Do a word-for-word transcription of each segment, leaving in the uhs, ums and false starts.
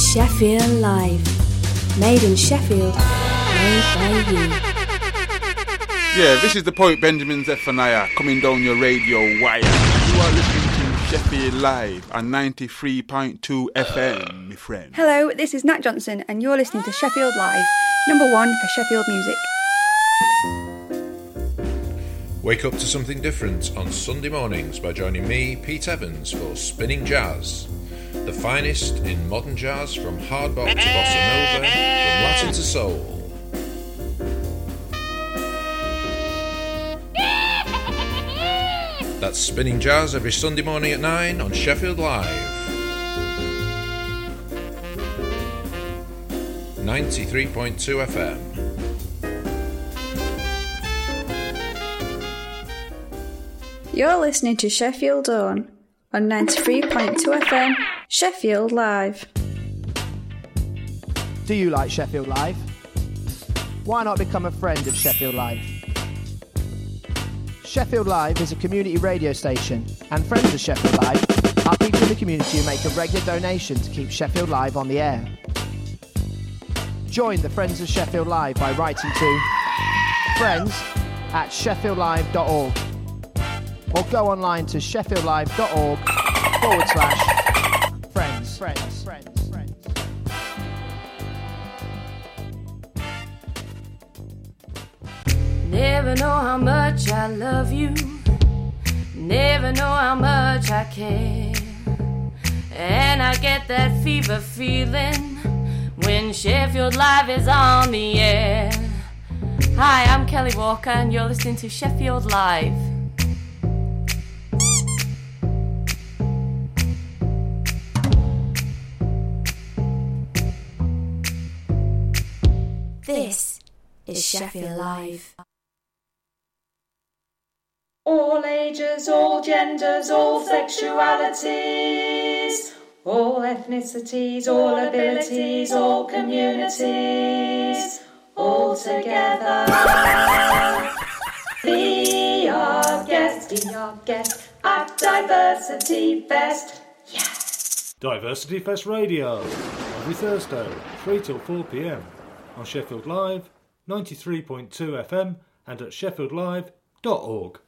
Sheffield Live. Made in Sheffield, made by you. Yeah, this is the poet Benjamin Zephaniah coming down your radio wire. You are listening to Sheffield Live on ninety-three point two F M, my friend. Hello, this is Nat Johnson and you're listening to Sheffield Live, number one for Sheffield music. Wake up to something different on Sunday mornings by joining me, Pete Evans, for Spinning Jazz. The finest in modern jazz, from hard bop to bossa nova, from Latin to soul. That's Spinning Jazz every Sunday morning at nine on Sheffield Live. ninety-three point two F M. You're listening to Sheffield On on ninety-three point two F M, Sheffield Live. Do you like Sheffield Live? Why not become a friend of Sheffield Live? Sheffield Live is a community radio station, and friends of Sheffield Live are people in the community who make a regular donation to keep Sheffield Live on the air. Join the Friends of Sheffield Live by writing to friends at sheffield live dot org or go online to sheffield live dot org forward slash friends. Friends, friends, friends. Never know how much I love you. Never know how much I care. And I get that fever feeling when Sheffield Live is on the air. Hi, I'm Kelly Walker and you're listening to Sheffield Live. This is Sheffield Live. All ages, all genders, all sexualities, all ethnicities, all abilities, all communities, all together. Be our guest, be our guest at Diversity Fest. Yes! Diversity Fest Radio, every Thursday, three till four p.m. on Sheffield Live, ninety-three point two F M and at sheffield live dot org.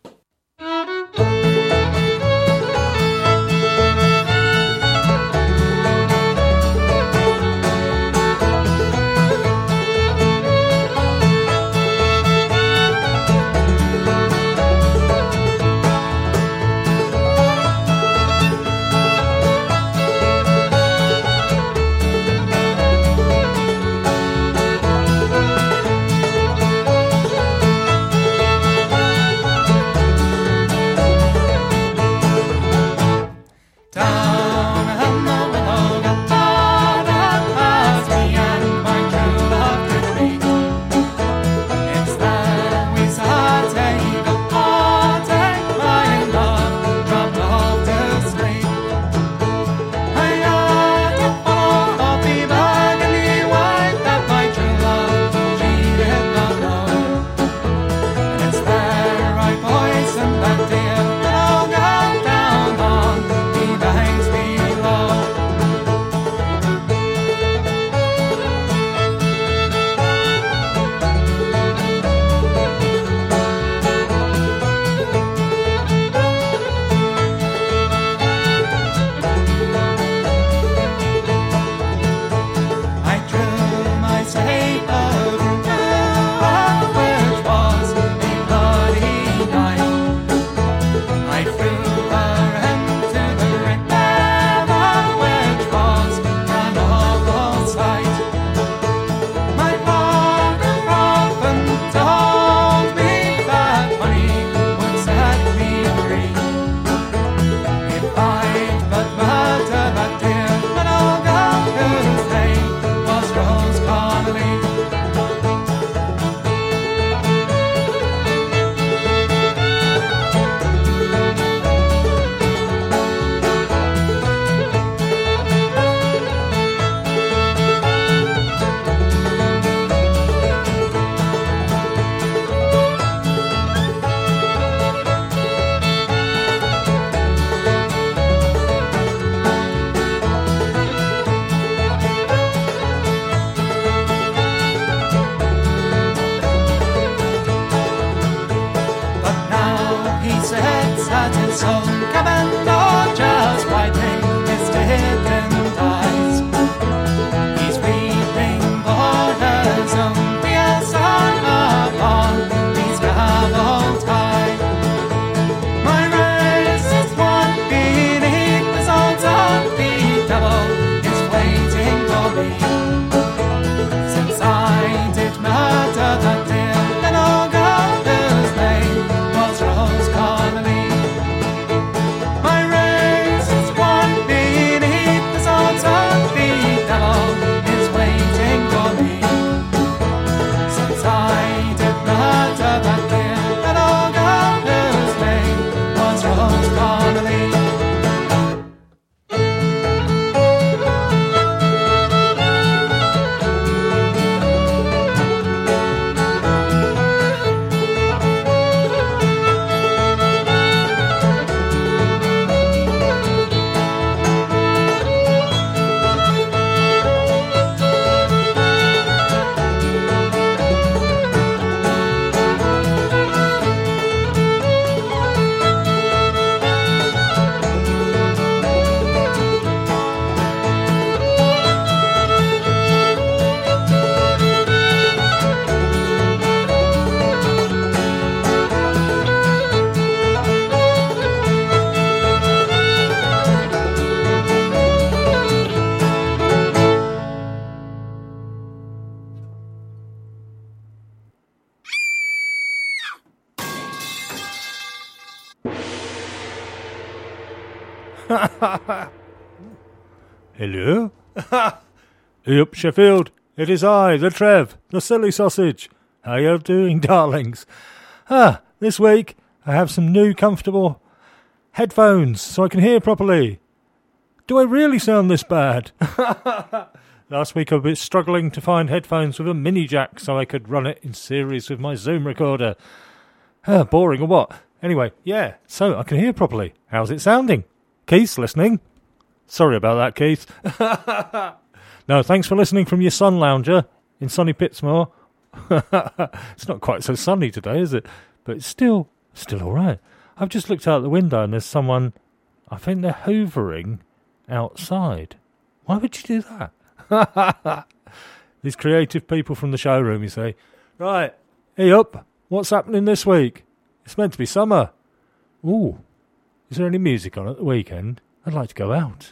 Hello? Yup, Sheffield. It is I, the Trev, the silly sausage. How you doing, darlings? Ah, this week I have some new comfortable headphones so I can hear properly. Do I really sound this bad? Last week I was struggling to find headphones with a mini jack so I could run it in series with my Zoom recorder. Ah, boring or what? Anyway, yeah, so I can hear properly. How's it sounding? Keith's listening. Sorry about that, Keith. No, thanks for listening from your sun lounger in sunny Pitsmoor. It's not quite so sunny today, is it? But it's still, still all right. I've just looked out the window and there's someone, I think they're hoovering outside. Why would you do that? These creative people from the showroom, you say. Right, hey up, what's happening this week? It's meant to be summer. Ooh, is there any music on at the weekend? I'd like to go out.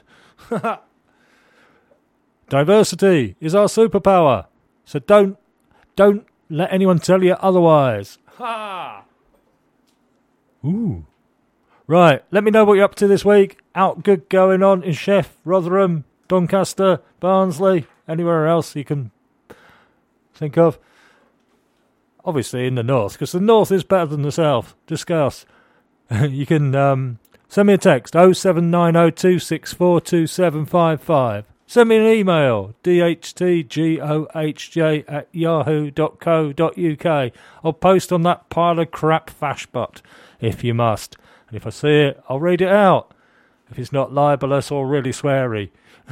Diversity is our superpower, so don't, don't let anyone tell you otherwise. Ha! Ooh. Right, let me know what you're up to this week. Out good going on in Sheff, Rotherham, Doncaster, Barnsley, anywhere else you can think of. Obviously in the north, because the north is better than the south. Discuss. You can um, send me a text, oh seven nine oh two six four two seven five five. Send me an email, d h t g o h j at yahoo dot co dot u k. I'll post on that pile of crap fashbot, if you must. And if I see it, I'll read it out. If it's not libelous or really sweary.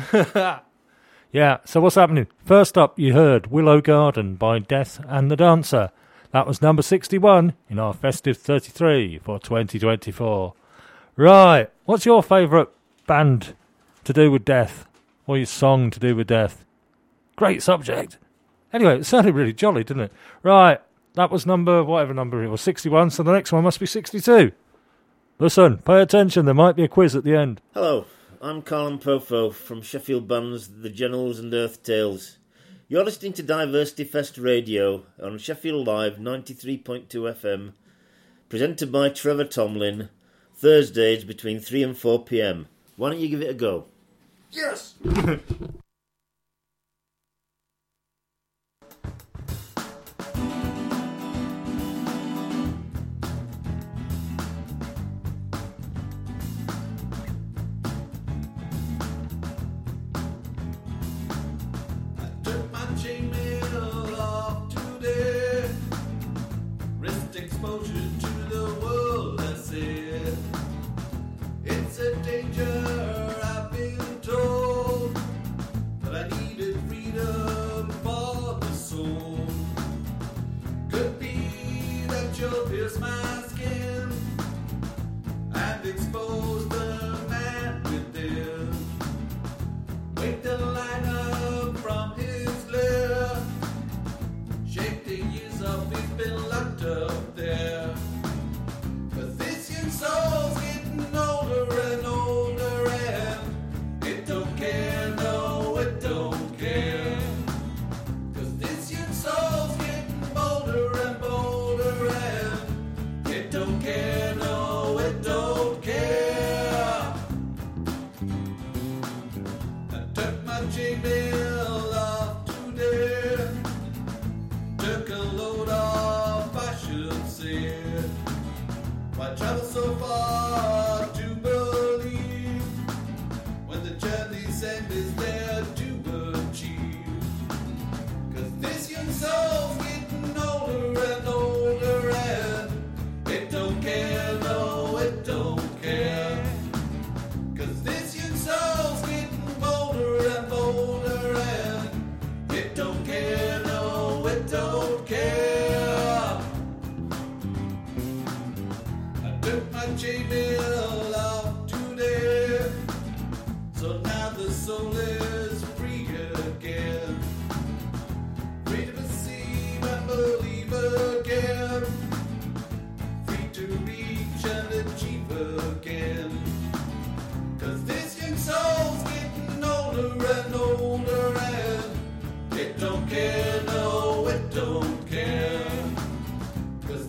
Yeah, so what's happening? First up, you heard Willow Garden by Death and the Dancer. That was number sixty-one in our festive thirty-three for twenty twenty-four. Right, what's your favourite band to do with death? Or your song to do with death? Great subject. Anyway, it sounded really jolly, didn't it? Right, that was number, whatever number it was, sixty-one, so the next one must be sixty-two. Listen, pay attention, there might be a quiz at the end. Hello, I'm Colin Profo from Sheffield Bands The Generals and Earth Tales. You're listening to Diversity Fest Radio on Sheffield Live ninety-three point two F M, presented by Trevor Tomlin, Thursdays between three and four p.m. Why don't you give it a go? Yes!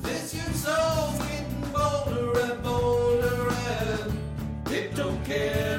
Care.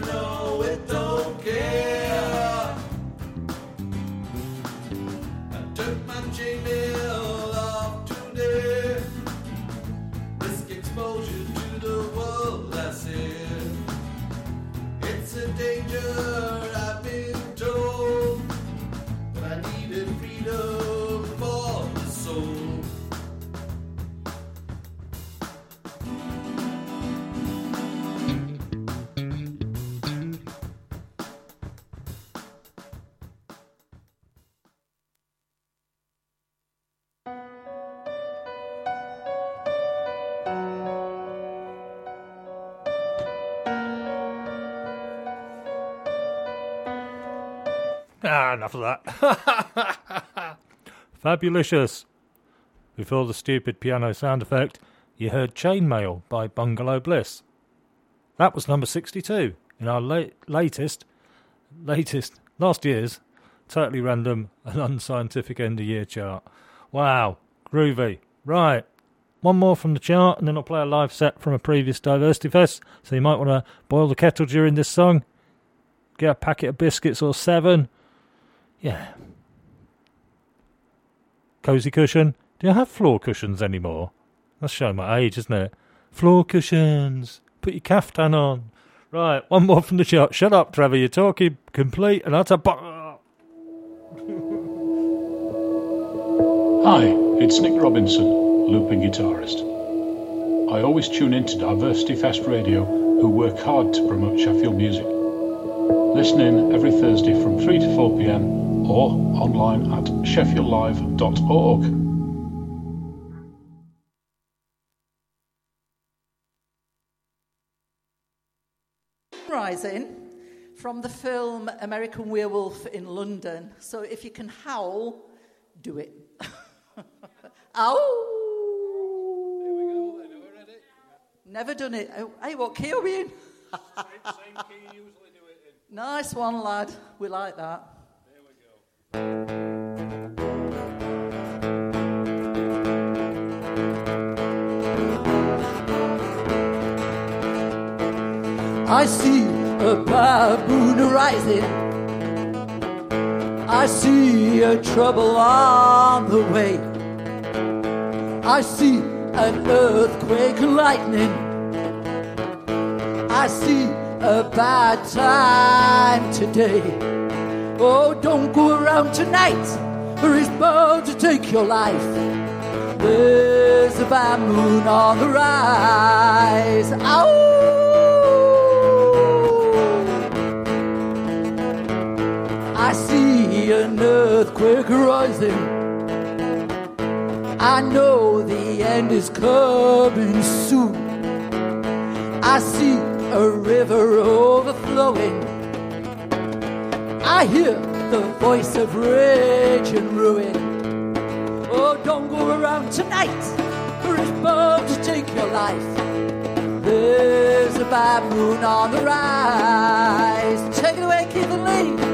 Ah, enough of that. Fabulicious. Before the stupid piano sound effect, you heard Chainmail by Bungalow Bliss. That was number sixty-two in our la- latest, latest, last year's totally random and unscientific end-of-year chart. Wow, groovy. Right, one more from the chart, and then I'll play a live set from a previous Diversity Fest, so you might want to boil the kettle during this song. Get a packet of biscuits or seven. Yeah. Cozy cushion. Do you have floor cushions anymore? That's showing my age, isn't it? Floor cushions. Put your caftan on. Right, one more from the chart. Shut up, Trevor. You're talking complete and utter... Bo- Hi, it's Nick Robinson, looping guitarist. I always tune into Diversity Fest Radio, who work hard to promote Sheffield music. Listen in every Thursday from three to four p.m. or online at sheffield live dot org. Rising from the film American Werewolf in London. So if you can howl, do it. Ow! Here we go, then. Are we ready? Never done it. Oh, hey, what key are we in? same, same key you usually do it in. Nice one, lad. We like that. There we go. I see a baboon rising. I see a trouble on the way. I see an earthquake and lightning. I see a bad time today. Oh, don't go around tonight, or it's bound to take your life. There's a baboon on the rise. Ow! I see an earthquake rising. I know the end is coming soon. I see a river overflowing. I hear the voice of rage and ruin. Oh, don't go around tonight, or it's bound to take your life. There's a baboon on the rise. Take it away, Keith and Lee.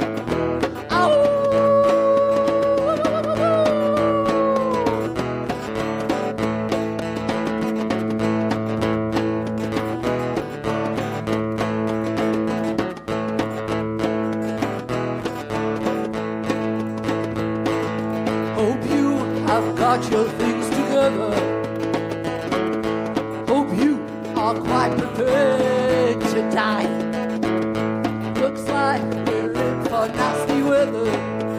Got your things together. Hope you are quite prepared to die. Looks like we're in for nasty weather.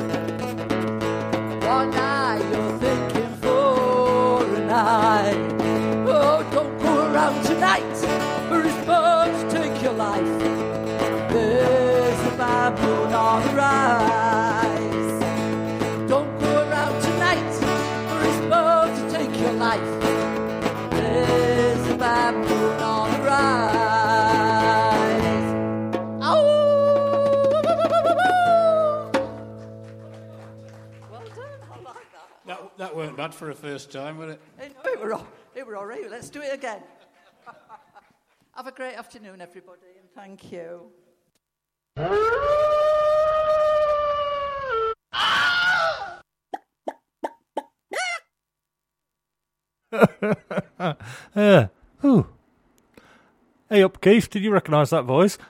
One eye you're thinking for an eye. Oh, don't go around tonight, or it's bound to take your life. There's a baboon on the rise. Don't go around tonight, to take your life. There's a baboon on the rise. Ow! Well done, I like that. That, that weren't bad for a first time, was it? Hey, no, it were all, it were all right. Let's do it again. Have a great afternoon, everybody, and thank you. Yeah. Ooh. Hey up, Keith. Did you recognise that voice?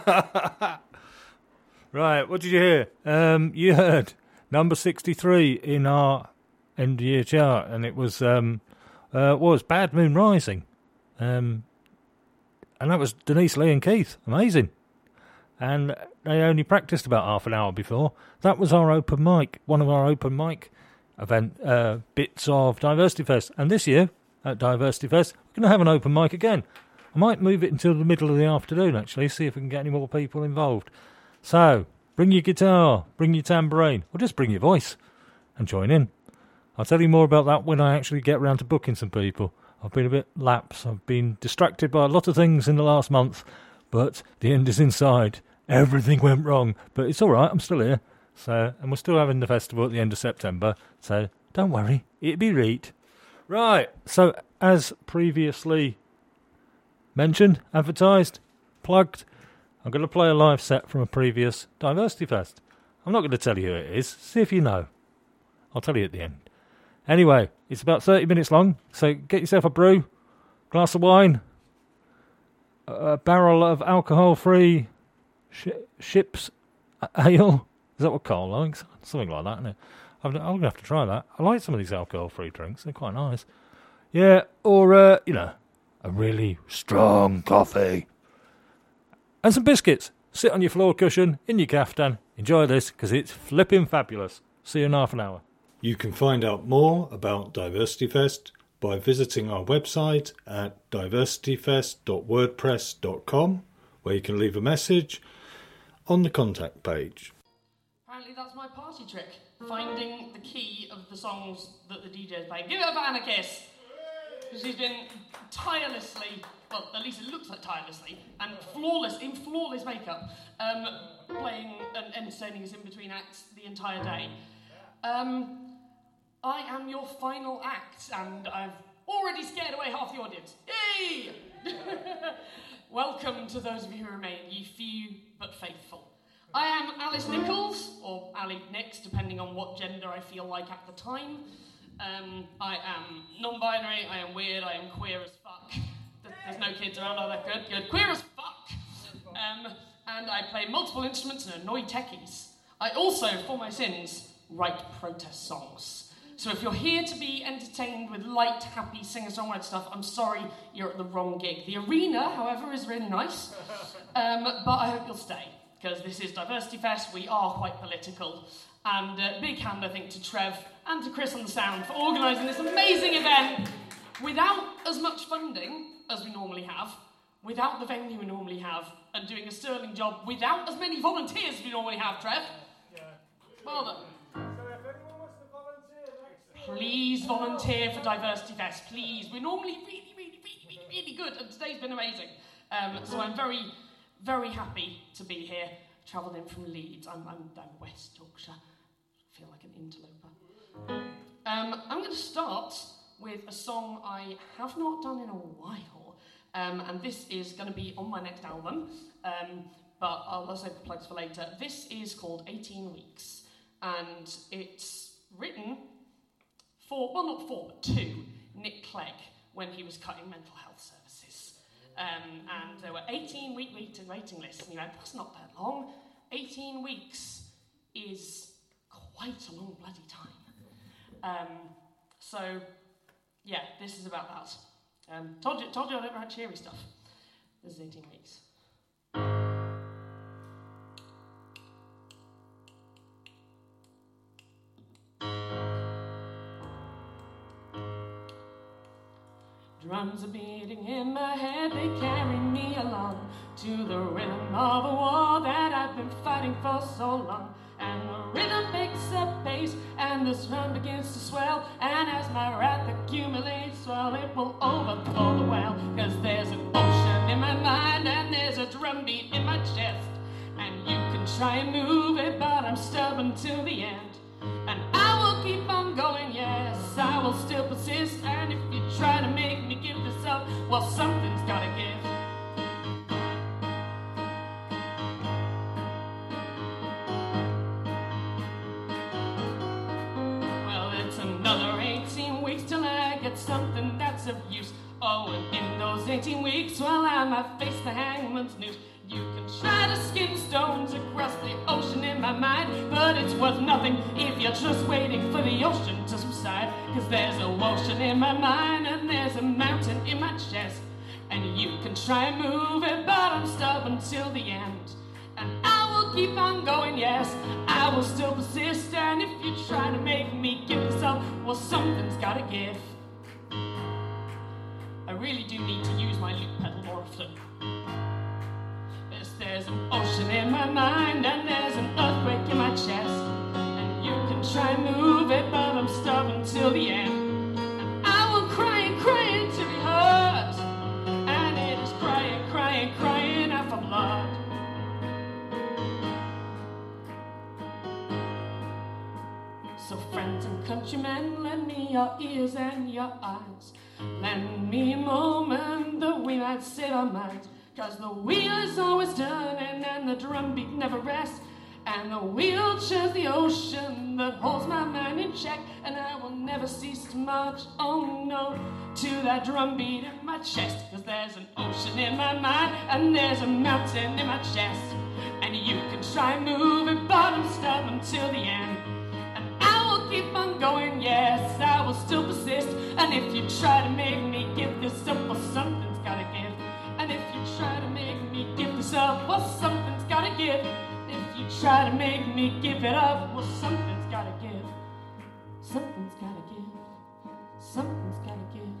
Right, what did you hear? Um, you heard number sixty-three in our end of year chart, and it was um, uh, was Bad Moon Rising, um, and that was Denise Lee and Keith. Amazing. And they only practised about half an hour before. That was our open mic, one of our open mic event uh, bits of Diversity Fest. And this year at Diversity Fest, we're going to have an open mic again. I might move it until the middle of the afternoon, actually, see if we can get any more people involved. So, bring your guitar, bring your tambourine, or just bring your voice and join in. I'll tell you more about that when I actually get around to booking some people. I've been a bit lapse. I've been distracted by a lot of things in the last month, but the end is in sight, everything went wrong. But it's all right, I'm still here. So, and we're still having the festival at the end of September. So, don't worry, it'll be right. Right, so as previously mentioned, advertised, plugged, I'm going to play a live set from a previous Diversity Fest. I'm not going to tell you who it is. See if you know. I'll tell you at the end. Anyway, it's about thirty minutes long, so get yourself a brew, glass of wine, a barrel of alcohol-free sh- ships ale. Is that what Carl likes? Something like that, isn't it? I'm, I'm going to have to try that. I like some of these alcohol-free drinks. They're quite nice. Yeah, or, uh, you know, a really strong coffee. And some biscuits. Sit on your floor cushion, in your caftan. Enjoy this, because it's flipping fabulous. See you in half an hour. You can find out more about Diversity Fest by visiting our website at diversity fest dot wordpress dot com, where you can leave a message on the contact page. Apparently that's my party trick, finding the key of the songs that the D Js play. Give it up for Anna Kiss! She's been tirelessly, well, at least it looks like tirelessly, and flawless, in flawless makeup, um, playing and entertaining us in between acts the entire day. Um, I am your final act, and I've already scared away half the audience. Yay! Welcome to those of you who remain, ye few but faithful. I am Alice Nichols, or Ali Nix, depending on what gender I feel like at the time. Um, I am non-binary, I am weird, I am queer as fuck. There's no kids around, are they? Good, good. Queer as fuck! Um, and I play multiple instruments and annoy techies. I also, for my sins, write protest songs. So if you're here to be entertained with light, happy singer-songwriter stuff, I'm sorry, you're at the wrong gig. The arena, however, is really nice, um, but I hope you'll stay, because this is Diversity Fest, we are quite political, and uh, big hand, I think, to Trev and to Chris on the sound for organising this amazing event without as much funding as we normally have, without the venue we normally have, and doing a sterling job without as many volunteers as we normally have, Trev. Yeah. Well done. Please volunteer for Diversity Fest, please. We're normally really, really, really, really, really good, and today's been amazing. Um, so I'm very, very happy to be here. Travelled in from Leeds. I'm, I'm down West Yorkshire. I feel like an interloper. Um, I'm going to start with a song I have not done in a while, um, and this is going to be on my next album, um, but I'll, I'll save the plugs for later. This is called eighteen weeks, and it's written for, well, not for, but to Nick Clegg when he was cutting mental health services. Um, and there were eighteen week waiting, waiting lists. You know, that's not that long. eighteen weeks is quite a long bloody time. Um, so, yeah, this is about that. Um, told you, told you I don't write cheery stuff. This is eighteen weeks. Drums are beating in my head, they carry me along to the rhythm of a war that I've been fighting for so long. And the rhythm picks up pace, and the drum begins to swell, and as my wrath accumulates, well, it will overflow the well. Cause there's an ocean in my mind, and there's a drum beat in my chest, and you can try and move it, but I'm stubborn till the end. And I will keep on going, yes, I will still persist. And if you try to make me give this up, well, something's gotta give. Well, it's another eighteen weeks till I get something that's of use. Oh, and in those eighteen weeks, well, I might face the hangman's noose. You can try to skim stones across the ocean in my mind, but it's worth nothing if you're just waiting for the ocean to subside. Cause there's a ocean in my mind, and there's a mountain in my chest, and you can try and move it, but I'm stubborn till the end. And I will keep on going, yes, I will still persist. And if you try to make me give this up, well, something's gotta give. I really do need to use my loop pedal more often. There's an ocean in my mind, and there's an earthquake in my chest, and you can try and move it, but I'm stubborn till the end. And I will cry and cry until it hurts, and it is crying, crying, crying out for blood. So friends and countrymen, lend me your ears and your eyes. Lend me a moment that we might save our minds. Cause the wheel is always turning and the drumbeat never rests. And the wheel churns the ocean that holds my mind in check. And I will never cease to march, oh no, to that drumbeat in my chest. Cause there's an ocean in my mind and there's a mountain in my chest. And you can try and move it, but I'm stubborn till the end. And I will keep on going, yes, I will still persist. And if you try to make me give this up, well, something's gotta give. And if you try to make me give this up, well, something's gotta give. If you try to make me give it up, well, something's gotta give. Something's gotta give. Something's gotta give.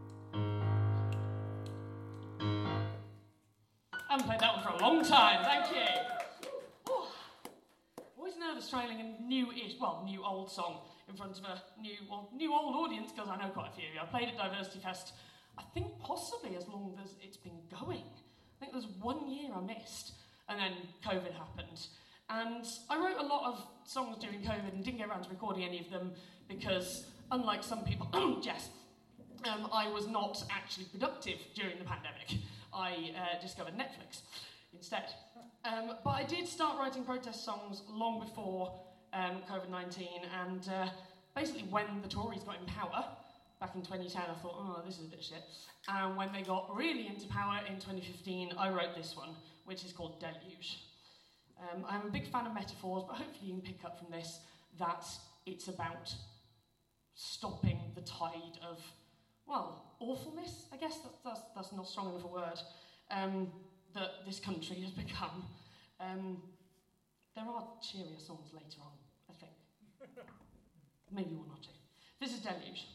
I haven't played that one for a long time, thank you. Oh, always nervous trying a new-ish, well, new old song in front of a new, well, new old audience, because I know quite a few of you. I played at Diversity Fest, I think possibly as long as it's been going. I think there's one year I missed, and then COVID happened. And I wrote a lot of songs during COVID and didn't get around to recording any of them because, unlike some people, Jess, um, I was not actually productive during the pandemic. I uh, discovered Netflix instead. Um, but I did start writing protest songs long before um, COVID nineteen, and uh, basically when the Tories got in power, back in twenty ten, I thought, oh, this is a bit of shit. And when they got really into power in twenty fifteen, I wrote this one, which is called Deluge. Um, I'm a big fan of metaphors, but hopefully you can pick up from this that it's about stopping the tide of, well, awfulness, I guess. That's, that's, that's not strong enough a word, um, that this country has become. Um, there are cheerier songs later on, I think. Maybe one or two. This is Deluge.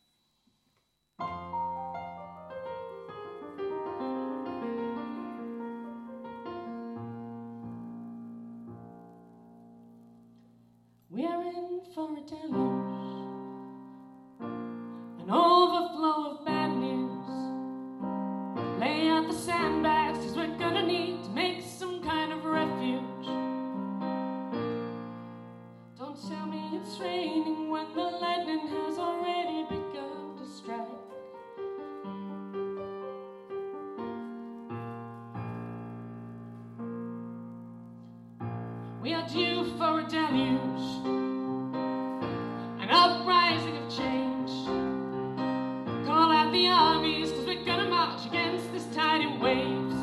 We are in for a deluge, an overflow of bad news. Lay out the sandbags, cause we're gonna need to make some kind of refuge. Don't tell me it's raining when the lightning has already begun to strike. We are due for a deluge, an uprising of change. Call out the armies, cause we're gonna march against this tide in waves.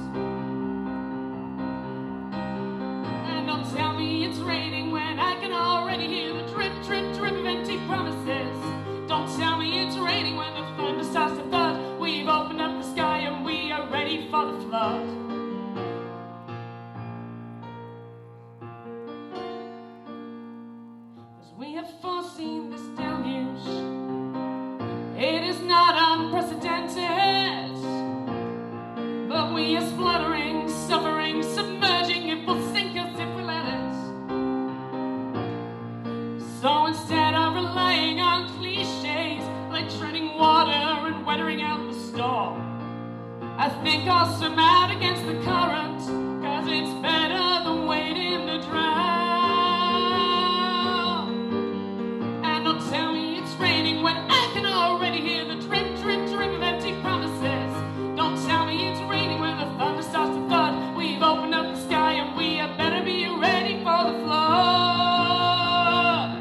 And don't tell me it's raining when I can already hear the drip, drip, drip of empty promises. Don't tell me it's raining when the thunder starts to thud. We've opened up the sky and we are ready for the flood. We have foreseen this deluge. It is not unprecedented, but we are spluttering, suffering, submerging. It will sink us if we let it. So instead of relying on cliches like treading water and weathering out the storm, I think I'll swim out against the current, cause it's better than waiting to drown. Tell me it's raining when I can already hear the drip, drip, drip of empty promises. Don't tell me it's raining when the thunder starts to thud. We've opened up the sky and we had better be ready for the flood.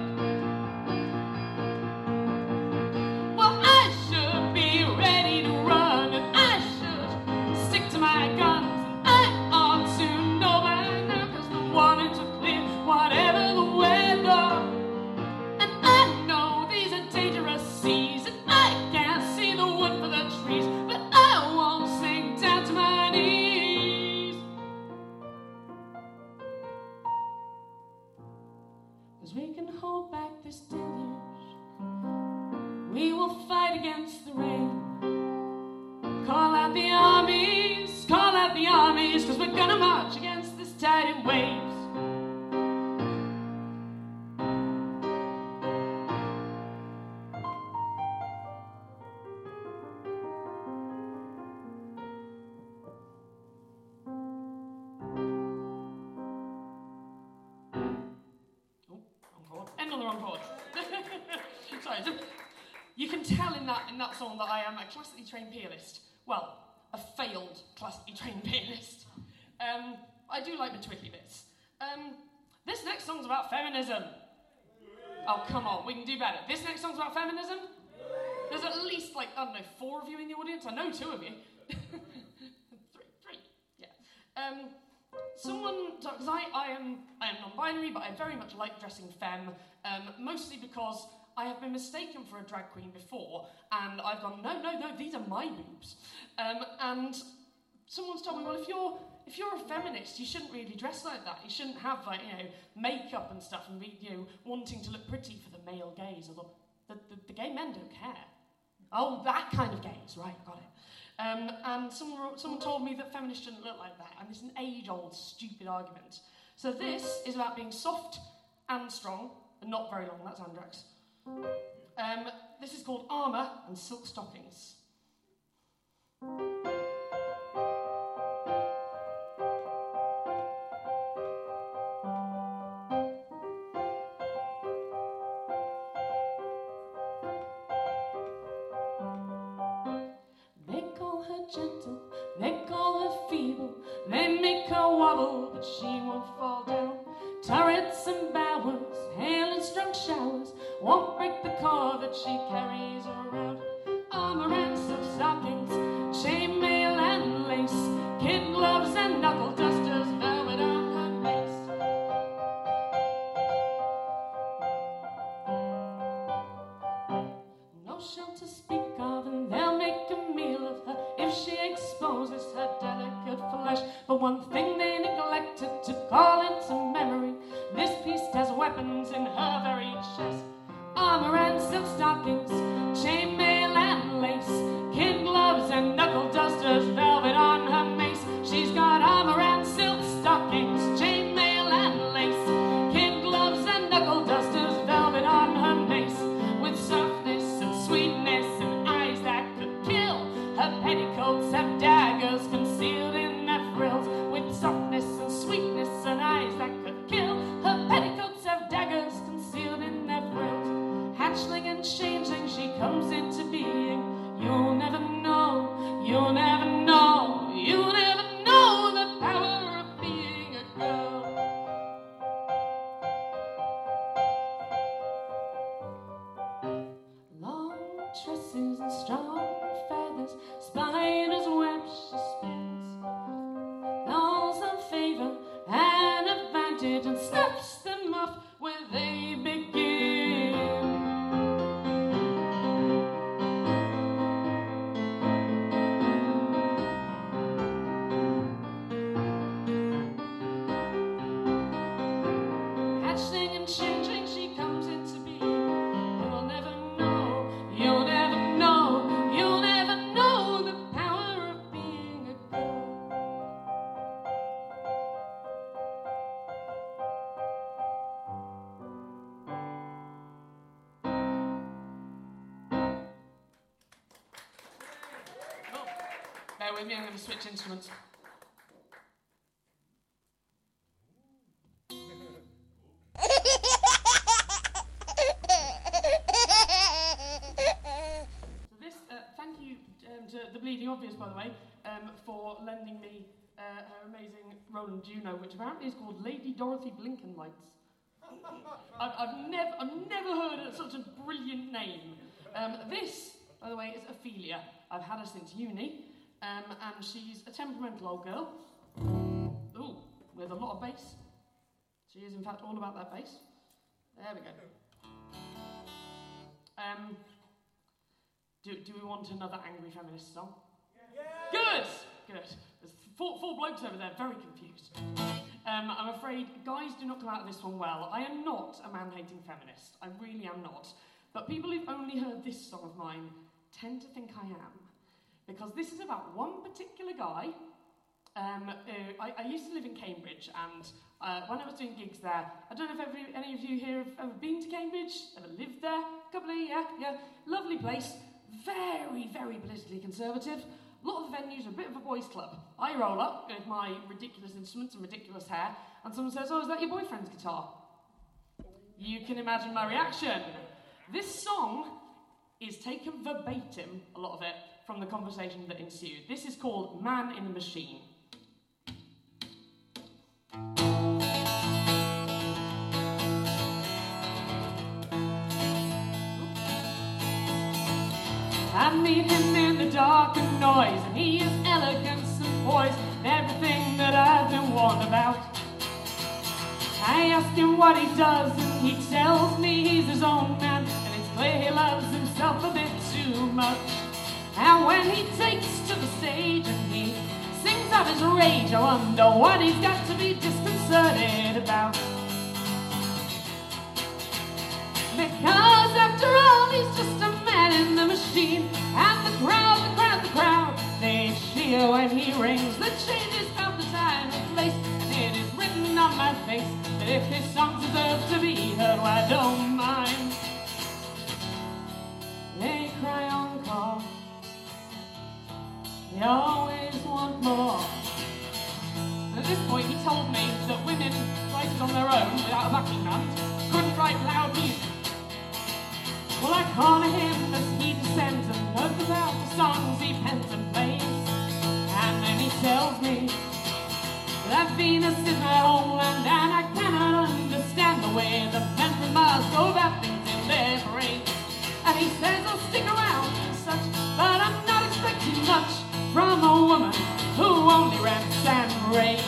Well, I should be ready to run and I should stick to my guns. And I ought to know by now, cause the warnings are clear, whatever the weather. We can hold back this deluge. We will fight against the rain. Call out the armies, call out the armies, cause we're gonna march against this tide in waves. End on the wrong chord. sorry. You can tell in that in that song that I am a classically trained pianist. Well, a failed classically trained pianist. Um, I do like the twiddly bits. Um, this next song's about feminism. Oh, come on, we can do better. This next song's about feminism? There's at least, like, I don't know, four of you in the audience. I know two of you. three, three, yeah. Um, someone, because I, I am I am non-binary, but I very much like dressing femme, um, mostly because I have been mistaken for a drag queen before, and I've gone, no, no, no, these are my boobs. Um, and someone's told me, well, if you're if you're a feminist, you shouldn't really dress like that. You shouldn't have, like, you know, makeup and stuff and be, you know, wanting to look pretty for the male gaze. Or the, the, the, the gay men don't care. Oh, that kind of gaze, right, got it. Um, and someone, someone told me that feminists shouldn't look like that, and it's an age-old, stupid argument. So this is about being soft and strong, and not very long, that's Andrax. Um, this is called Armour and Silk Stockings. They call her gentle, they call her feeble, they make her wobble, but she won't fall down. Turrets and bowers, hail and strong showers won't break the core that she carries around. Armour and silk stockings, chainmail and lace, kid gloves and knuckle dusters, velvet on her face. No shell to speak of, and they'll make a meal of her if she exposes her delicate flesh. But one thing they neglected to call into memory, this beast has weapons in her very chest. Armour and silk stockings, chainmail and lace, kid gloves and knuckle dusters, velvet on her mace. She's got armour and silk stockings, chainmail and lace, kid gloves and knuckle dusters, velvet on her mace. With softness and sweetness and eyes that could kill, her petticoats have daggers concealed in their frills. With softness and sweetness and eyes that could kill, her petticoats have daggers concealed in their frills. Hatchling and changeling, she comes into being. You'll never know, you'll never know, you'll never know the power of being a girl. Long tresses and strong feathers, spiders' webs she spins. Laws of favour and advantage, and snaps them off where they begin. Hatching and changing, she comes into being. You'll never know, you'll never know, you'll never know the power of being a girl. Bear with me, I'm going to switch instruments. So this, uh, thank you um, to The Bleeding Obvious, by the way, um, for lending me uh, her amazing Roland Juno, which apparently is called Lady Dorothy Blinkenlights. I've, I've never, I've never heard of such a brilliant name. Um, this, by the way, is Ophelia. I've had her since uni, um, and she's a temperamental old girl. Ooh, with a lot of bass. She is, in fact, all about that bass. There we go. Um, do, do we want another angry feminist song? Yeah. Good! Good. There's four, four blokes over there, very confused. Um, I'm afraid guys do not come out of this one well. I am not a man-hating feminist. I really am not. But people who've only heard this song of mine tend to think I am. Because this is about one particular guy. Um, uh, I, I used to live in Cambridge, and uh, when I was doing gigs there, I don't know if every, any of you here have ever been to Cambridge, ever lived there, a couple of, yeah, yeah, lovely place, very, very politically conservative. A lot of the venues are a bit of a boys' club. I roll up with my ridiculous instruments and ridiculous hair, and someone says, oh, is that your boyfriend's guitar? You can imagine my reaction. this song is taken verbatim, a lot of it, from the conversation that ensued. This is called Man in the Machine. I meet him in the dark and noise, and he is elegance and poise, and everything that I've been warned about. I ask him what he does, and he tells me he's his own man, and it's clear he loves himself a bit too much. And when he takes to the stage and he sings out his rage, I wonder what he's got to be disconcerted about. Because after all, he's just a man in the machine, and the crowd, the crowd, the crowd, they cheer when he rings. The changes of the time and place, and it is written on my face that if his songs deserve to be heard, well, I don't mind. They cry on call, they always want more. And at this point, he told me that women writers on their own, without a backing band, couldn't write loud music. Well, I corner him as he descends and learns about the songs he pens and plays. And then he tells me that Venus is my homeland, and I cannot understand the way the men from Mars go about things in their brains. And he says I'll stick around and such, but I'm not expecting much from a woman who only rents and raves.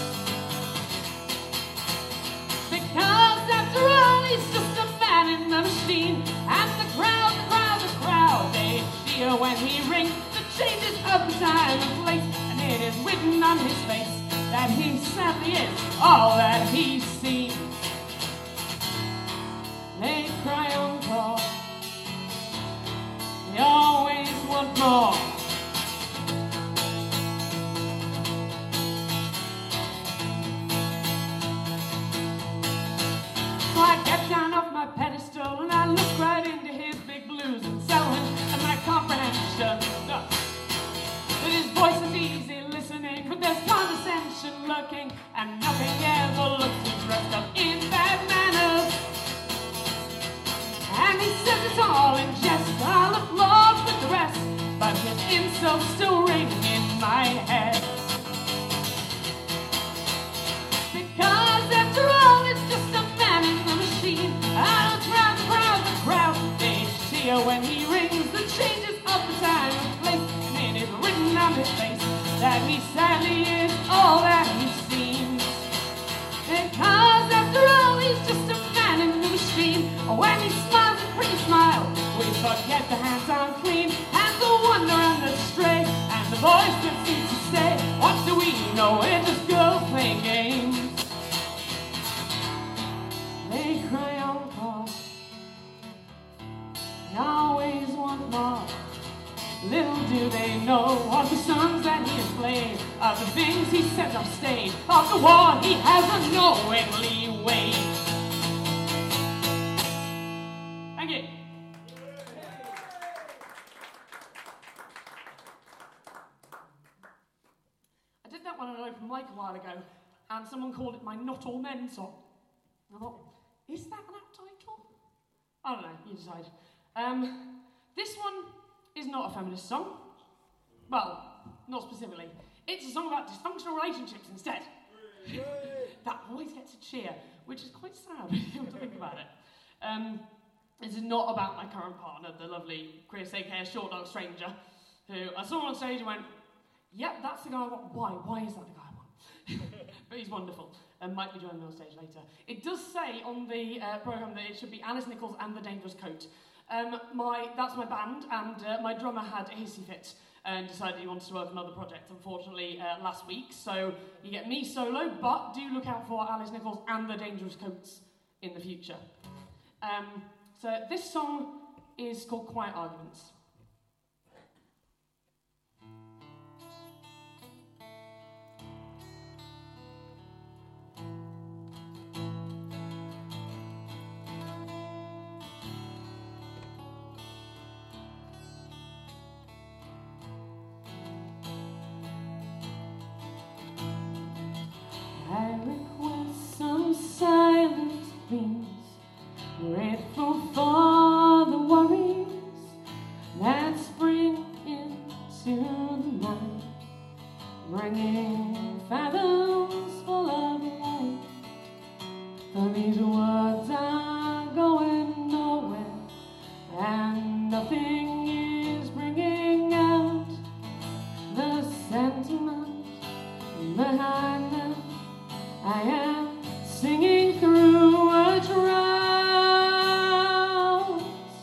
Because after all, he's just a man in the machine, and the crowd, the crowd, the crowd, they cheer when he rings. The changes of the time and place, and it is written on his face that he sadly is all that he seems. They cry on call, they always want more. So I get down off my pedestal and I look right into his big blues and tell him that my comprehension sucks. That his voice is easy listening, but there's condescension lurking, and nothing ever looks too dressed up in bad manners. And he says it's all in jest, I'll applaud with the rest, but his insults still ring in my head. Because after all, it's just a man in the machine, and the crowd, the crowd, the crowd, they cheer when he rings. The changes of the time and place, and it is written on his face that he sadly is all that he seems. Because after all, he's just a man in the machine. When he smiles a pretty smile, we forget the hands aren't clean, and the wonder and the stray, and the voice that seems to say, what do we know, we're just girls playing games. They cry on call, they always want more. Little do they know of the songs that he has played, of the things he says off stage, of the war he has unknowingly waged. Thank you. I did that one on an open mic a while ago, and someone called it my Not All Men song. I thought, is that an apt title? I don't know, you decide. Um, this one is not a feminist song. Well, not specifically. It's a song about dysfunctional relationships instead. That always gets a cheer, which is quite sad when you have to think about it. Um, this is not about my current partner, the lovely Chris, aka Short Dog Stranger, who I saw on stage and went, yep, that's the guy I want. Why? Why is that the guy I want? But he's wonderful, and might be joining me on stage later. It does say on the uh, programme that it should be Alice Nichols and the Dangerous Coat. Um, my That's my band, and uh, my drummer had a hissy fit and decided he wanted to work on another project, unfortunately, uh, last week. So you get me solo, but do look out for Alice Nichols and the Dangerous Coats in the future. Um, so this song is called Quiet Arguments. I request some silence, please. Grateful for words are going nowhere, and nothing is bringing out the sentiment behind them. I am singing through a drought.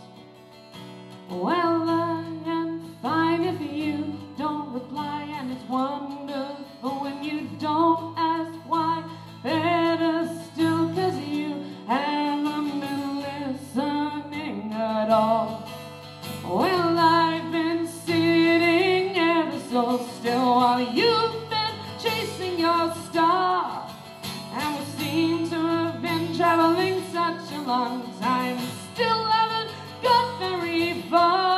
Well, I am fine if you don't reply, and it's wonderful when you don't ask why. Better still, 'cause you haven't been listening at all. Well, I've been sitting ever so still while you've been chasing your star, and we seem to have been traveling such a long time, still haven't got very far.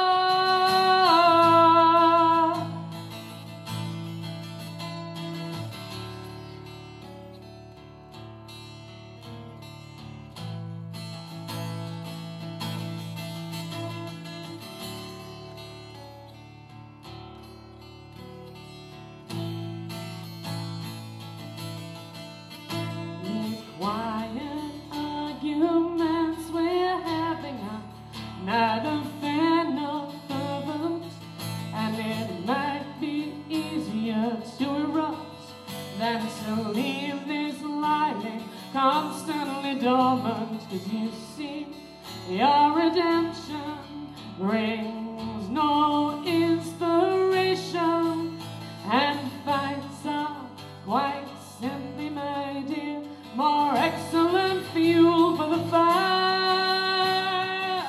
These quiet arguments we're having are not a fan of fervent, and it might be easier to erupt than to leave this lying constantly dormant. 'Cause you see, your redemption brings no inspiration, and fights are quite simply, my dear, more excellent fuel for the fire.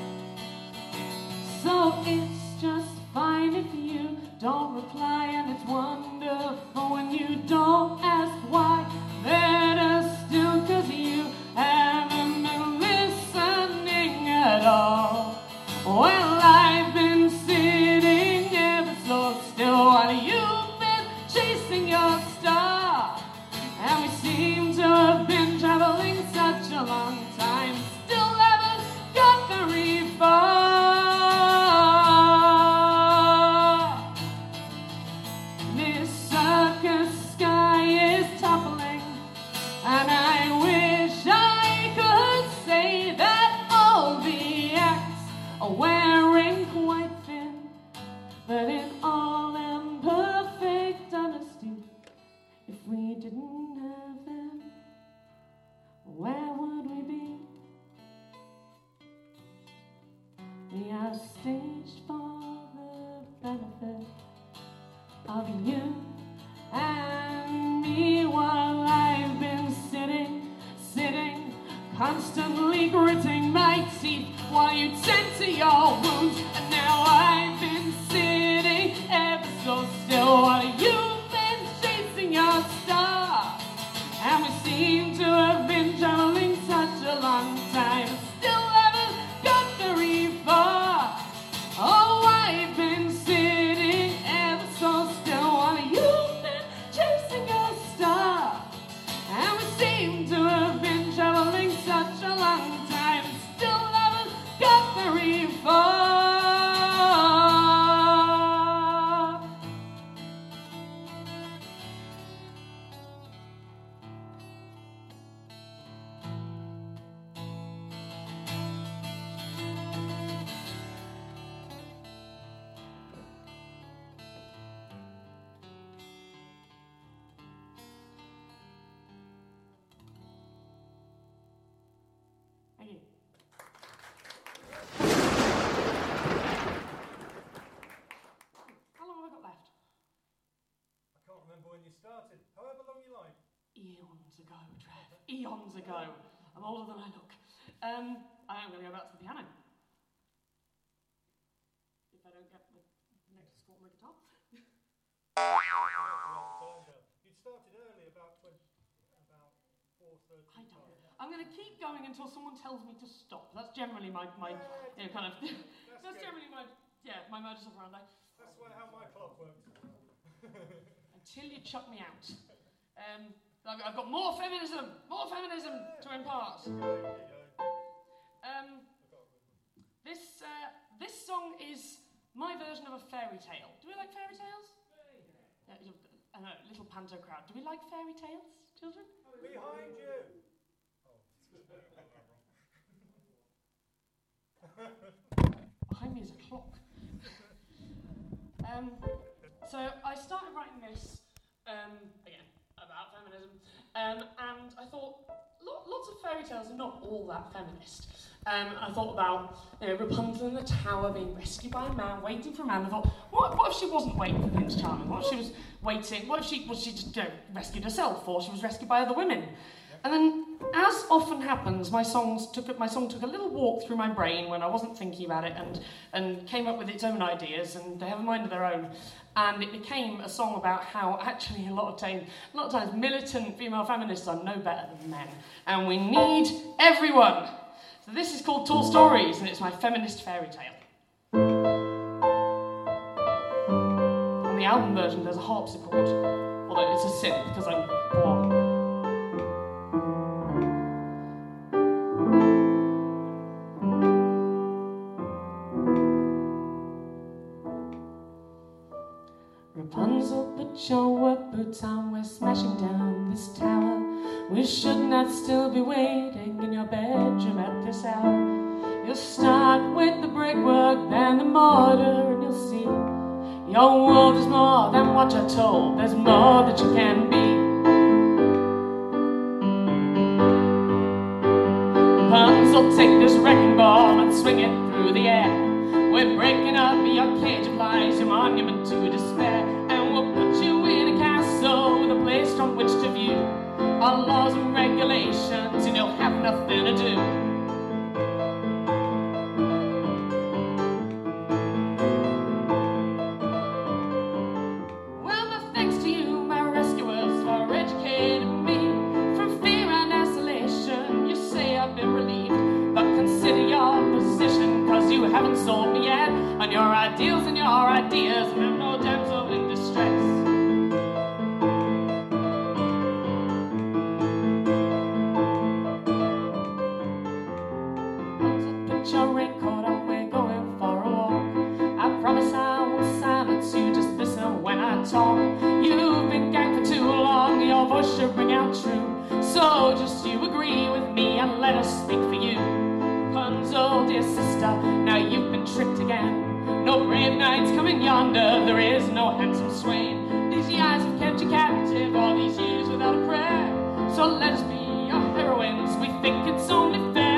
So it's just fine if you don't reply, and it's wonderful when you don't ask why. Better still, 'cause you haven't been listening at all. Well, I've been sitting ever so still while you've been chasing your star, and we seem to have been traveling such a long time, still haven't got very far. This circus sky is toppling, and I wish I could say that all the acts are wearing quite thin, but in all imperfect honesty, if we didn't have them, where would we be? We are staged for the benefit of you and me, while I've been sitting, sitting, constantly gritting my teeth while you tend to your wounds. And now I've been sitting ever so still while you've been chasing your star, and we seem to have been traveling such a long time, still haven't got very far. Oh, I've been sitting ever so still while you've been chasing your star, and we seem to have been traveling such a long time, still haven't got very far. Thank you. How long have I got left? I can't remember when you started. However long you like. Eons ago, Trev. Eons ago. I'm older than I look. Um, I am going to go back to the piano. If I don't get the next score on the guitar. You'd started early, about twenty, about four thirty. I don't know. I'm going to keep going until someone tells me to stop. That's generally my, my you know, kind of, that's, that's generally my, yeah, my modus operandi. That's why how my clock works. Until you chuck me out. Um, I've, I've got more feminism, more feminism to impart. Um, this, uh, this song is my version of a fairy tale. Do we like fairy tales? Yeah, I know, little panto crowd. Do we like fairy tales, children? Behind you! Behind me is a clock. Um, so I started writing this, um, again, about feminism, um, and I thought, lo- lots of fairy tales are not all that feminist. Um, I thought about, you know, Rapunzel in the tower being rescued by a man, waiting for a man. I thought, what, what if she wasn't waiting for Prince Charming? What if she was waiting? What if she was she just you know, rescued herself, or she was rescued by other women? And then, as often happens, my songs took my song took a little walk through my brain when I wasn't thinking about it, and and came up with its own ideas, and they have a mind of their own. And it became a song about how actually a lot of time, a lot of times, militant female feminists are no better than men, and we need everyone. So this is called Tall Stories, and it's my feminist fairy tale. On the album version, there's a harpsichord, although it's a synth because I'm poor. Rapunzel, put your work boots on, we're smashing down this tower. We should not still be waiting in your bedroom at this hour. You'll start with the brickwork, then the mortar, and you'll see your world is more than what you're told. There's more that you can be. Rapunzel, take this wrecking ball and swing it through the air. We're breaking up your cage of lies, your monument to despair, and we'll put you in a castle with a place from which to view our laws and regulations, and you'll have nothing to do. Well, my thanks to you, my rescuers, for educating me from fear and isolation. You say I've been relieved, but consider your position, cause you haven't sold me yet on your ideals and your ideas, and I'm no damsel in distress. Put your raincoat on, we're going for a walk. I promise I won't silence you, just listen when I talk. You've been gagged for too long, your voice should ring out true. So just you agree with me and let us speak for you. Rapunzel, dear sister, now you've been tricked again. No brave knights coming yonder, there is no handsome swain. These eyes have kept you captive all these years without a prayer. So let us be your heroines, we think it's only fair.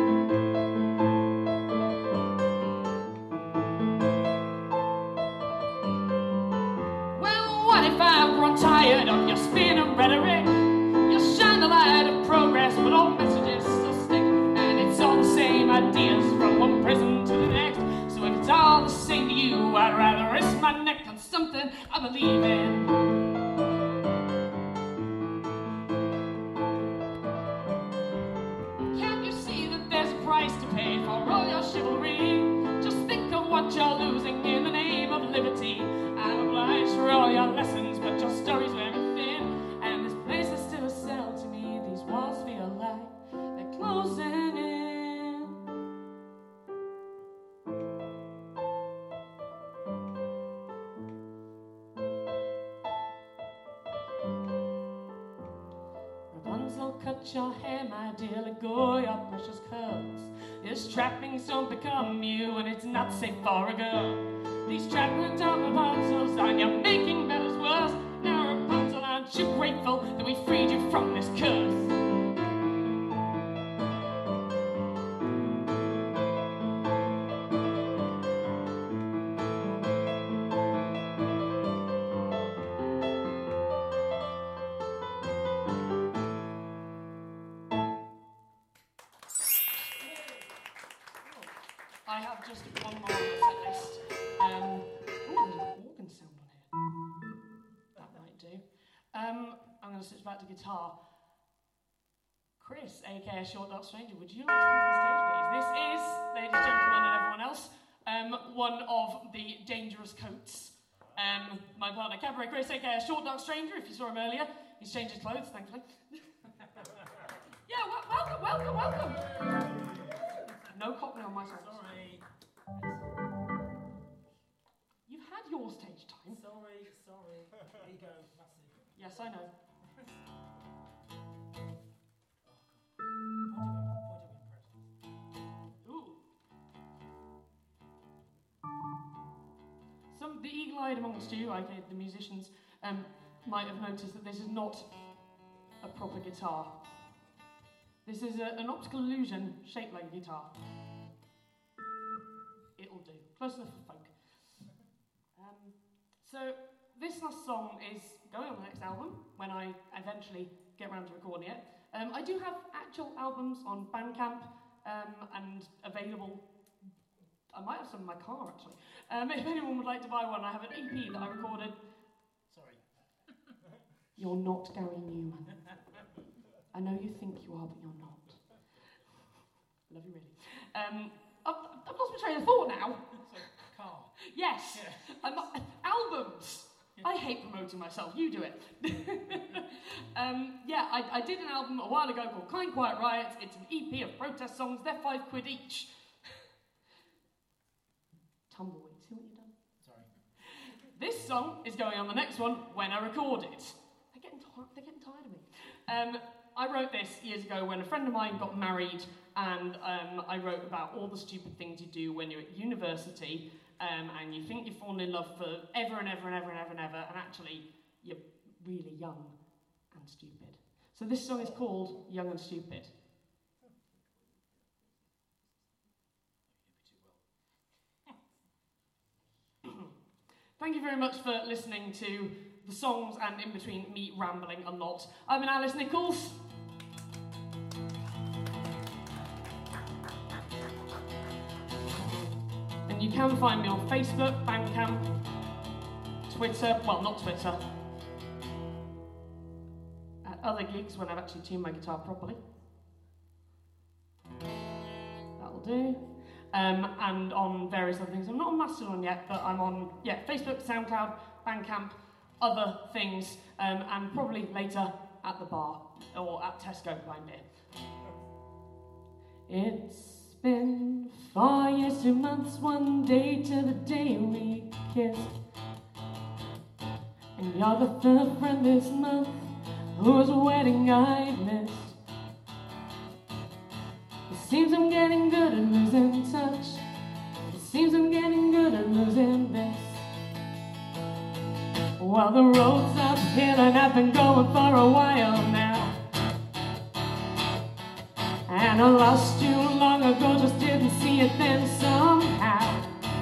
Well, what if I've grown tired of your spin and rhetoric? You shine the light of progress, but all messages still stick. And it's all the same ideas from one prison to the next. So if it's all the same to you, I'd rather risk my neck on something I believe in. Can't you see that there's a price to pay for all your chivalry? Just think of what you're losing in the name of liberty. I'm obliged for all your lessons, but your stories very thin. And this place is still a cell to me. These walls feel like they're closing in. Rapunzel, cut your hair, my dear, let go your precious curls. These trappings don't become you, and it's not safe for a girl. These trappings are Rapunzel's, and you're making matters worse. Now, Rapunzel, aren't you grateful that we freed you from this curse? I have just one more on the set list. Um, ooh, there's an organ sound on here. That might do. Um, I'm going to switch back to guitar. Chris, aka Short Dark Stranger, would you like to come to the stage, please? This is, ladies and gentlemen and everyone else, um, one of the Dangerous Coats. Um, my partner, Cabaret Chris, aka Short Dark Stranger, if you saw him earlier. He's changed his clothes, thankfully. Yeah, well, welcome, welcome, welcome. No cockney on my side. Sorry. You've had your stage time. Sorry, sorry. Ego, massive. Yes, I know. Ooh. the eagle-eyed amongst you, aka the musicians, um, might have noticed that this is not a proper guitar. This is a, an optical illusion shaped like a guitar. It'll do. Close enough for folk. Um, so this last song is going on the next album when I eventually get around to recording it. Um, I do have actual albums on Bandcamp um, and available. I might have some in my car actually. Um, if anyone would like to buy one, I have an E P that I recorded. Sorry. You're not Gary Newman. I know you think you are, but you're not. I love you really. Um, I've, I've lost my train of thought now. So, car. Yes. Yeah. I'm not, albums. Yeah. I hate promoting myself. You do it. um, yeah, I, I did an album a while ago called Kind Quiet Riots. It's an E P of protest songs. They're five quid each. Tumbleweed. See what you've done? Sorry. This song is going on the next one when I record it. They're getting, t- they're getting tired of me. Um, I wrote this years ago when a friend of mine got married, and um, I wrote about all the stupid things you do when you're at university, um, and you think you've fallen in love for ever and ever and ever and ever and ever, and actually you're really young and stupid. So this song is called Young and Stupid. Thank you very much for listening to the songs and in between me rambling a lot. I'm an Alice Nichols. And you can find me on Facebook, Bandcamp, Twitter, well not Twitter, at other gigs when I've actually tuned my guitar properly. That'll do. Um, and on various other things. I'm not on Mastodon yet, but I'm on, yeah, Facebook, SoundCloud, Bandcamp, other things, um, and probably later at the bar, or at Tesco buying beer. It's been four years, two months, one day to the day we kissed. And you're the third friend this month whose wedding I missed. It seems I'm getting good at losing touch. It seems I'm getting good at losing this. Well, the road's uphill and I've been going for a while now. And I lost you long ago, just didn't see it then somehow.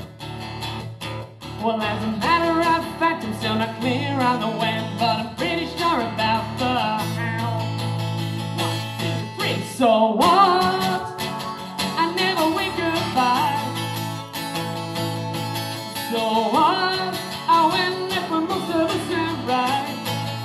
Well, as a matter of fact, I'm still not clear on the when, but I'm pretty sure about the how. One, two, three, so what? I never wink goodbye. So what? I went left when most of us went right.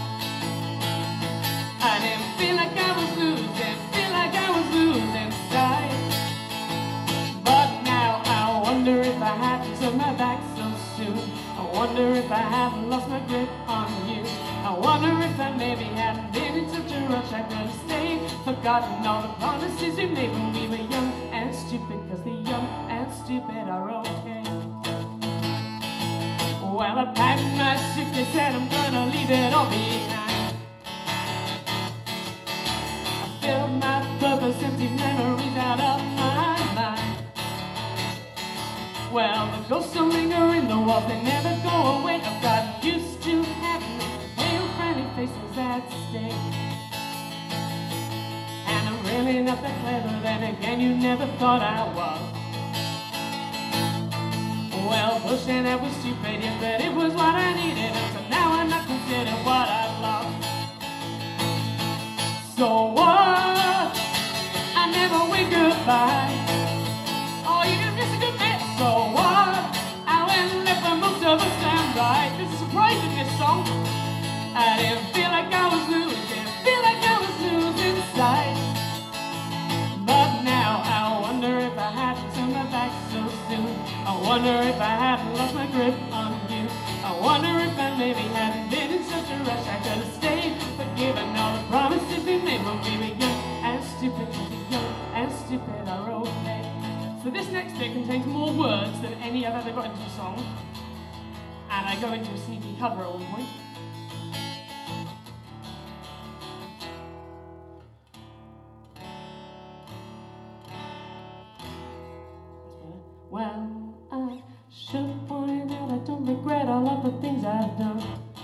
I didn't feel like I was losing, feel like I was losing sight. But now I wonder if I had to turn my back so soon. I wonder if I haven't lost my grip on you. I wonder if I maybe hadn't been in such a rush I could have stayed, forgotten all the promises we made when we were young and stupid, cause the young and stupid are okay. Well, I packed my suitcase and I'm gonna leave it all behind. I filled my purpose, empty memories out of my mind. Well, the ghosts still linger in the walls, they never go away. I've gotten used to having pale, friendly faces that stay. And I'm really not that clever, then again, you never thought I was. Well, pushing that was stupid, yes, but it was what I needed, and so now I'm not considered what I've lost. So what? I never wink goodbye. Oh, you're gonna miss a good bit. So what? I went and left when most of us stand right. This is surprising, this song. I didn't feel like I was losing, feel like I was losing sight. But now I wonder if I hadn't turned my back so soon. I wonder if I hadn't lost my grip on you. I wonder if I maybe hadn't been in such a rush I could have stayed, forgiven all the promises we made when we were young and stupid. Young and stupid are okay. So this next bit contains more words than any I've ever got into a song, and I go into a sneaky cover at one point. Well, I should point out I don't regret all of the things I've done.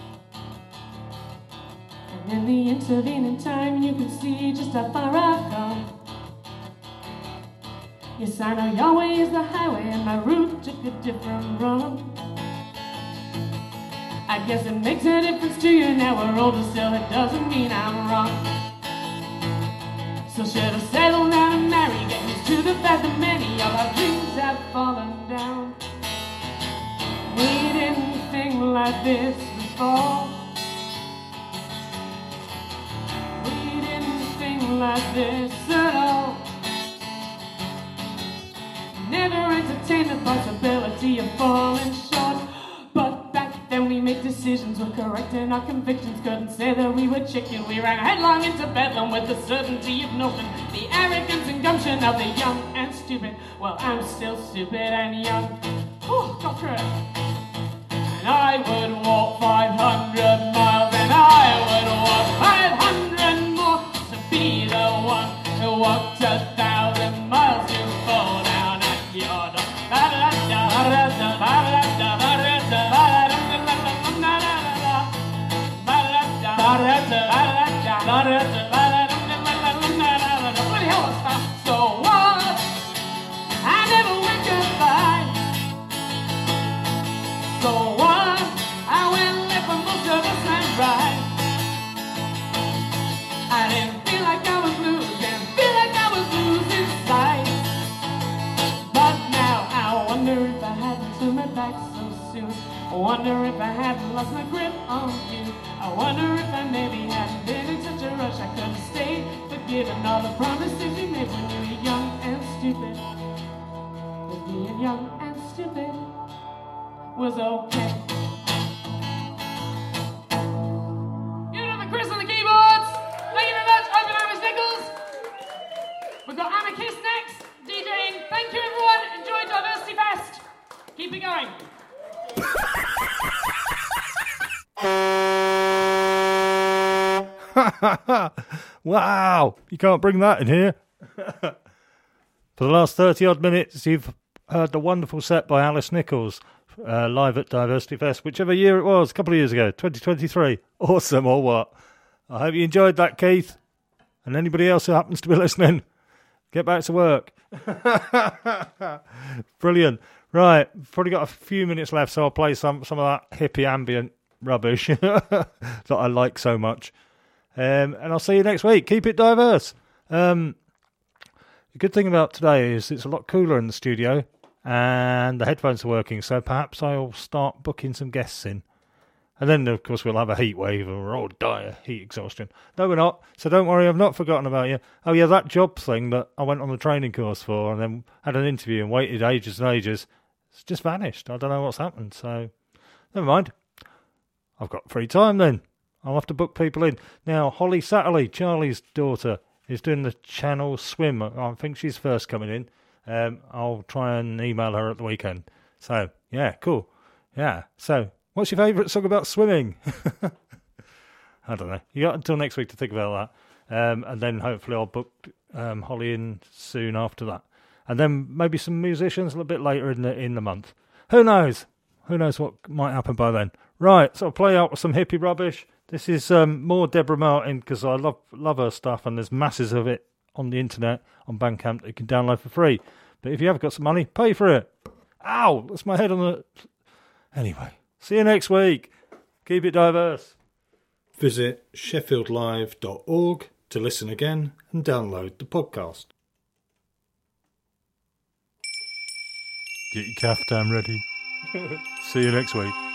And in the intervening time, you can see just how far I've come. Yes, I know your way is the highway, and my route took a different run. I guess it makes a difference to you now we're older, still it doesn't mean I'm wrong. So should have settled down and married, get used to the fact that many of our dreams have fallen down. We didn't think like this before. We didn't think like this at all. Never entertained the possibility of falling short. But back then we made decisions, were correct in our convictions. Couldn't say that we were chicken. We ran headlong into bedlam with the certainty of nothing. The arrogance and gumption of the young and stupid. Well, I'm still stupid and young. Oh, got through it. And I would walk five hundred miles, and I would walk five hundred more to be the one who walked a thousand miles to fall down at your door. So what? I never went goodbye. So what? I went left for most of us and right. I didn't feel like I was losing, feel like I was losing sight. But now I wonder if I hadn't turned my back so soon. I wonder if I hadn't lost my grip on you. I wonder if I maybe hadn't been in such a rush I could have stayed, forgiven all the promises you made when you were young and stupid. But being young and stupid was okay. Give it up for Chris on the keyboards. Thank you very much. Open Irish Nichols. We've got Anna Kiss next, DJing. Thank you everyone. Enjoy Diversity Fest. Keep it going. Wow, you can't bring that in here. For the last thirty odd minutes, you've heard the wonderful set by Alice Nichols, uh, live at Diversity Fest, whichever year it was, a couple of years ago, twenty twenty-three. Awesome, or what? I hope you enjoyed that, Keith. And anybody else who happens to be listening, get back to work. Brilliant. Right, probably got a few minutes left, so I'll play some, some of that hippie ambient rubbish that I like so much. Um, and I'll see you next week. Keep it diverse. Um, the good thing about today is it's a lot cooler in the studio and the headphones are working, so perhaps I'll start booking some guests in. And then, of course, we'll have a heat wave and we'll all die of heat exhaustion. No, we're not. So don't worry, I've not forgotten about you. Oh, yeah, that job thing that I went on the training course for and then had an interview and waited ages and ages, it's just vanished. I don't know what's happened, so never mind. I've got free time then. I'll have to book people in. Now, Holly Satterley, Charlie's daughter, is doing the Channel Swim. I think she's first coming in. Um, I'll try and email her at the weekend. So, yeah, cool. Yeah, so what's your favourite song about swimming? I don't know. You got until next week to think about that. Um, and then hopefully I'll book um, Holly in soon after that. And then maybe some musicians a little bit later in the in the month. Who knows? Who knows what might happen by then? Right, so I'll play out with some hippie rubbish. This is um, more Deborah Martin because I love love her stuff and there's masses of it on the internet, on Bandcamp that you can download for free. But if you have got some money, pay for it. Ow, that's my head on the... Anyway, see you next week. Keep it diverse. Visit sheffield live dot org to listen again and download the podcast. Get your caftan ready. See you next week.